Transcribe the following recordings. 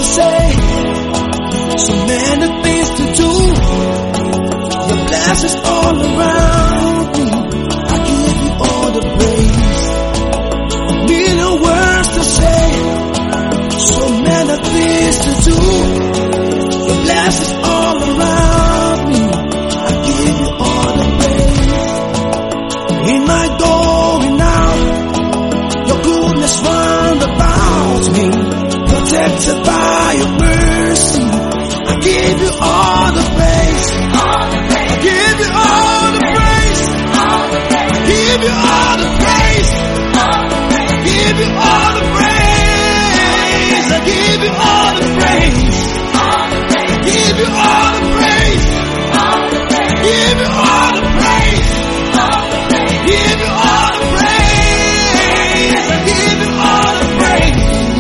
say, so many things to do. Your blessings all around me. I give you all the praise. A million words to say, so many things to do. Your blessings all around me. I give you all the praise. In my going out, your goodness round about me, protected by your mercy. I give you all the praise. I give you all the praise. I give you all the praise. I give you all the praise. I give you all the praise. I give you all the praise. I give you all the praise. I give you all the praise. I give you all the praise.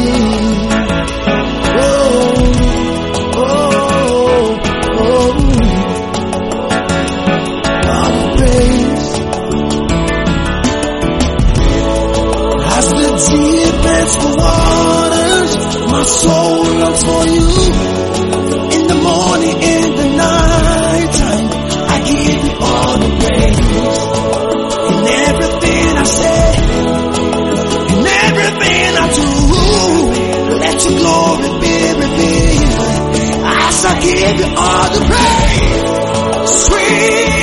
Oh, oh, oh. All the praise. As the deep bends the waters, my soul longs for you. In the morning, in the night time, I give you all the praise. In everything I say, in everything I do, let your glory be revealed. As I give you all the praise, sweet